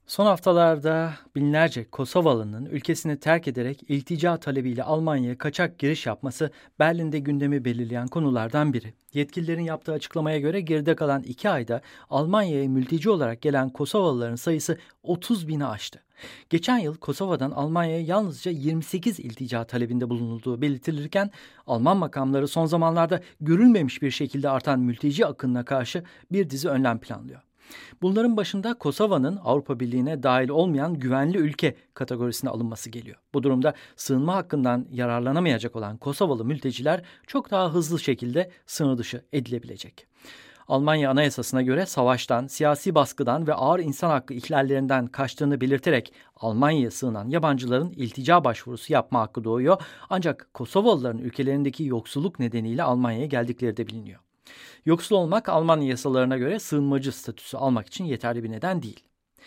Son haftalarda binlerce Kosovalı'nın ülkesini terk ederek iltica talebiyle Almanya'ya kaçak giriş yapması Berlin'de gündemi belirleyen konulardan biri. Yetkililerin yaptığı açıklamaya göre geride kalan 2 ayda Almanya'ya mülteci olarak gelen Kosovalıların sayısı 30 bini aştı. Geçen yıl Kosova'dan Almanya'ya yalnızca 28 iltica talebinde bulunulduğu belirtilirken Alman makamları son zamanlarda görülmemiş bir şekilde artan mülteci akınına karşı bir dizi önlem planlıyor. Bunların başında Kosova'nın Avrupa Birliği'ne dahil olmayan güvenli ülke kategorisine alınması geliyor. Bu durumda sığınma hakkından yararlanamayacak olan Kosovalı mülteciler çok daha hızlı şekilde sınır dışı edilebilecek. Almanya Anayasası'na göre savaştan, siyasi baskıdan ve ağır insan hakkı ihlallerinden kaçtığını belirterek Almanya'ya sığınan yabancıların iltica başvurusu yapma hakkı doğuyor. Ancak Kosovalıların ülkelerindeki yoksulluk nedeniyle Almanya'ya geldikleri de biliniyor. Yoksul olmak Alman yasalarına göre sığınmacı statüsü almak için yeterli bir neden değil.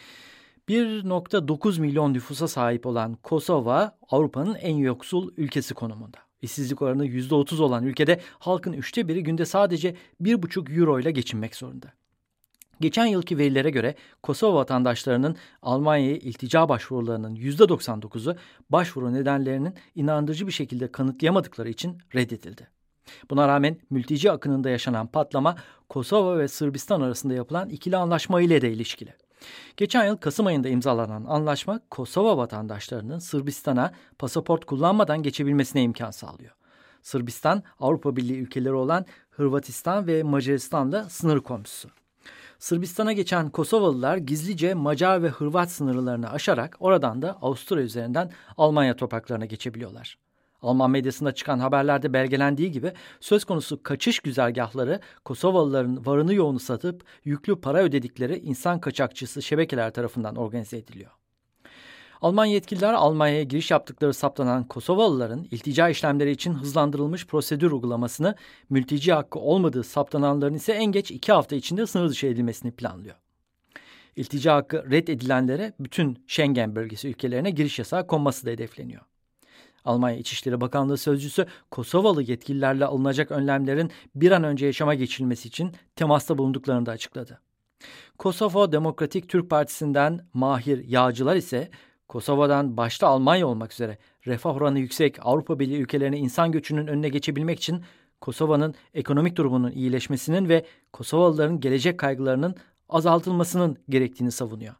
1,9 milyon nüfusa sahip olan Kosova, Avrupa'nın en yoksul ülkesi konumunda. İşsizlik oranı %30 olan ülkede halkın 1/3 günde sadece 1,5 euro ile geçinmek zorunda. Geçen yılki verilere göre Kosova vatandaşlarının Almanya'ya iltica başvurularının %99'u başvuru nedenlerinin inandırıcı bir şekilde kanıtlayamadıkları için reddedildi. Buna rağmen mülteci akınında yaşanan patlama Kosova ve Sırbistan arasında yapılan ikili anlaşma ile de ilişkili. Geçen yıl Kasım ayında imzalanan anlaşma Kosova vatandaşlarının Sırbistan'a pasaport kullanmadan geçebilmesine imkan sağlıyor. Sırbistan, Avrupa Birliği ülkeleri olan Hırvatistan ve Macaristan'la sınır komşusu. Sırbistan'a geçen Kosovalılar gizlice Macar ve Hırvat sınırlarını aşarak oradan da Avusturya üzerinden Almanya topraklarına geçebiliyorlar. Alman medyasında çıkan haberlerde belgelendiği gibi söz konusu kaçış güzergahları Kosovalıların varını yoğunu satıp yüklü para ödedikleri insan kaçakçısı şebekeler tarafından organize ediliyor. Alman yetkililer Almanya'ya giriş yaptıkları saptanan Kosovalıların iltica işlemleri için hızlandırılmış prosedür uygulamasını, mülteci hakkı olmadığı saptananların ise en geç 2 hafta içinde sınır dışı edilmesini planlıyor. İltica hakkı reddedilenlere bütün Schengen bölgesi ülkelerine giriş yasağı konması da hedefleniyor. Almanya İçişleri Bakanlığı sözcüsü Kosovalı yetkililerle alınacak önlemlerin bir an önce yaşama geçirilmesi için temasta bulunduklarını da açıkladı. Kosova Demokratik Türk Partisi'nden Mahir Yağcılar ise Kosova'dan başta Almanya olmak üzere refah oranı yüksek Avrupa Birliği ülkelerine insan göçünün önüne geçebilmek için Kosova'nın ekonomik durumunun iyileşmesinin ve Kosovalıların gelecek kaygılarının azaltılmasının gerektiğini savunuyor.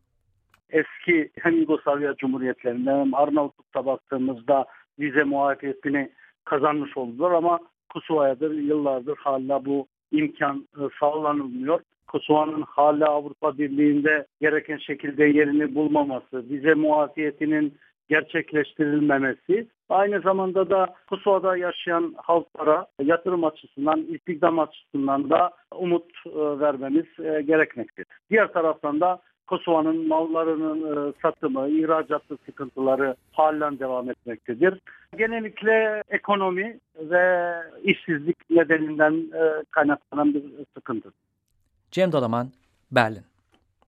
Eski hem Yugoslavya Cumhuriyetlerinden hem Arnavutluk'ta baktığımızda vize muafiyetini kazanmış oldular ama Kosova'yadır yıllardır hala bu imkan sağlanılmıyor. Kosova'nın hala Avrupa Birliği'nde gereken şekilde yerini bulmaması, vize muafiyetinin gerçekleştirilmemesi, aynı zamanda da Kosova'da yaşayan halklara yatırım açısından, istihdam açısından da umut vermemiz gerekmektedir. Diğer taraftan da Kosova'nın mallarının satımı, ihracatı sıkıntıları halen devam etmektedir. Genellikle ekonomi ve işsizlik nedeninden kaynaklanan bir sıkıntı. Cem Dalaman, Berlin.